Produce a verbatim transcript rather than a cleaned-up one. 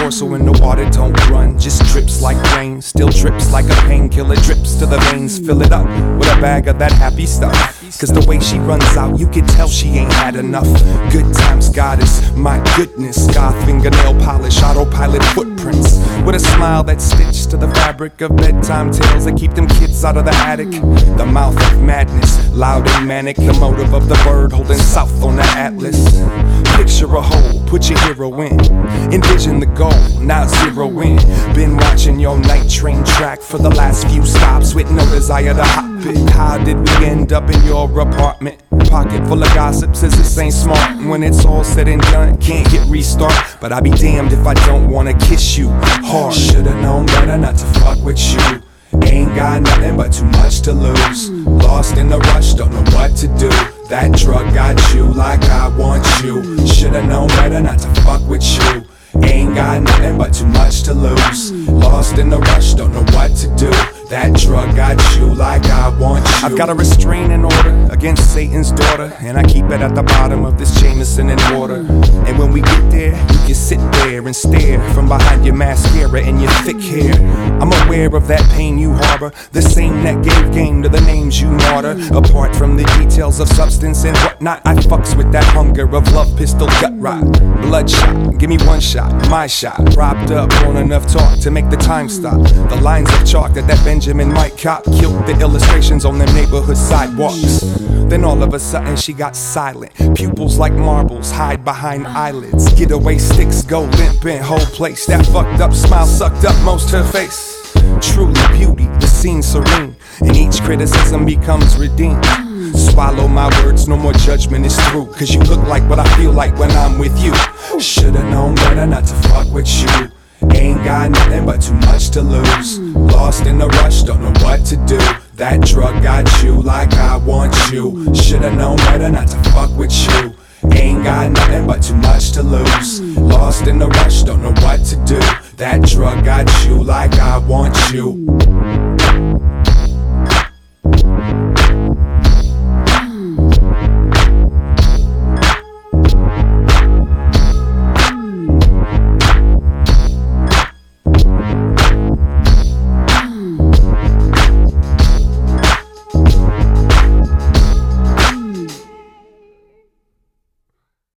so when the water don't run, just drips like rain, still drips like a painkiller, drips to the veins. Fill it up with a bag of that happy stuff, cause the way she runs out, you can tell she ain't had enough. Good times goddess, my goodness, goth fingernail polish, autopilot footprints, with a smile that's stitched to the fabric of bedtime tales that keep them kids out of the attic. The mouth of madness, loud and manic, the motive of the bird holding south on the atlas. Picture a hole, put your hero in, envision the goal, now zero in. Been watching your night train track for the last few stops with no desire to hop it. How did we end up in your apartment? Pocket full of gossip says this ain't smart, and when it's all said and done, can't hit restart. But I'll be damned if I don't wanna kiss you hard. Should've known better not to fuck with you. Ain't got nothing but too much to lose. Lost in the rush, don't know what to do. That drug got you like I want you. Should've known better not to fuck with you. Ain't got nothing but too much to lose. Lost in the rush, don't know what to do. That drug got you like I want you. I've got a restraining order against Satan's daughter, and I keep it at the bottom of this Jameson and water. And when we get there, you can sit there and stare from behind your mascara and your thick hair. I'm aware of that pain you harbor, the same that gave game to the names you martyr. Apart from the details of substance and whatnot, I fucks with that hunger of love, pistol, gut rot, bloodshot. Give me one shot, my shot, propped up on enough talk to make the time stop. The lines of chalk that that Benjamin Mike cop killed the illustrations on them neighborhood sidewalks. Then all of a sudden she got silent. Pupils like marbles hide behind eyelids. Getaway sticks go limp in whole place. That fucked up smile sucked up most her face. Truly beauty, the scene serene, and each criticism becomes redeemed. Swallow my words, no more judgment is through, cause you look like what I feel like when I'm with you. Should've known better not to fuck with you. Ain't got nothing but too much to lose. Lost in the rush, don't know what to do. That drug got you like I want you. Should've known better not to fuck with you. Ain't got nothing but too much to lose. Lost in the rush, don't know what to do. That drug got you like I want you.